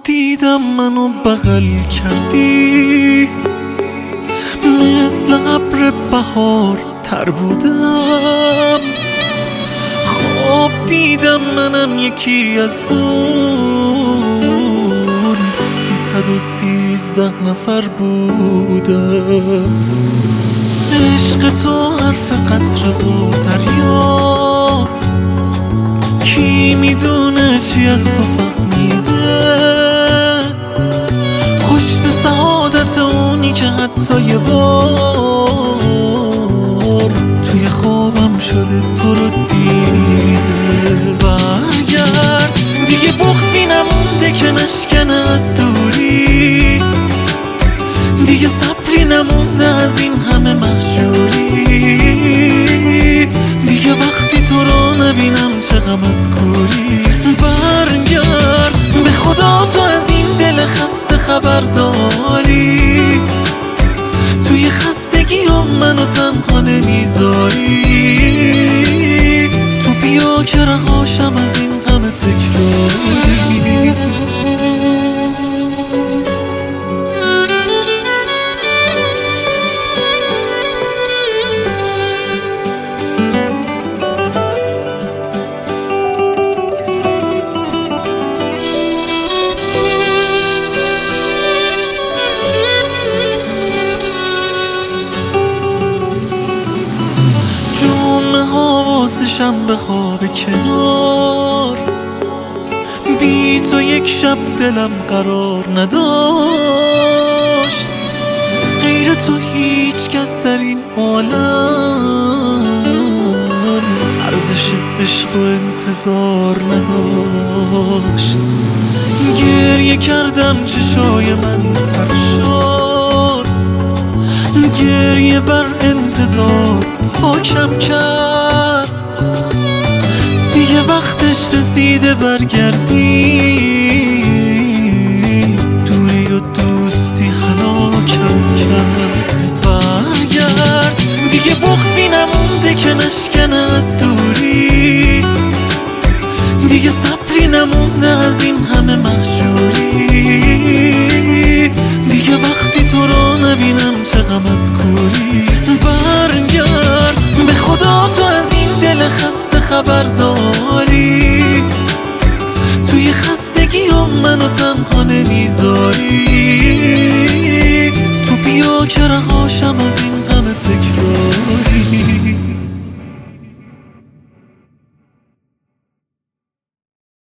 دیدم منو بغل کردی، مثل ابر بهار تر بودم. خواب دیدم منم یکی از اون 313 نفر بودم. عشق تو حرف قطره و دریاست، کی میدونه چی از تو فهمیده. خوش به سعادت اونی که حتی یه بار توی خوابم شده تو رو دیده. برگرد دیگه بغضی نمونده که نشکنه از دوری، دیگه صبری نمونده از این همه مهجوری، دیگه وقتی تو رو نبینم چه غم از کوری. برگرد به خدا تو از این دل خسته خبر داری، توی خستگی هم منو تنها نمیذاری. تو بیا که رهاشم از این غم تکراری. حواسشم به خواب کنار، بی تو یک شب دلم قرار نداشت. غیر تو هیچ کس در این عالم ارزش عشق و انتظار نداشت. گریه کردم چشای من تر شد، گریه بر انتظار حاکم کرد. دیگه وقتش رسیده برگردی، دوری و دوستی هلاکم کرد. برگرد دیگه بغضی نمونده که نشکنه از دوری، دیگه صبری نمونده از این همه مهجوری، دیگه وقتی تو رو نبینم چه غم از کوری. برگرد به خدا تو از این دل خسته خبر داری، توی خستگی هم منو تنها نمیذاری. تو بیا که رهاشم از این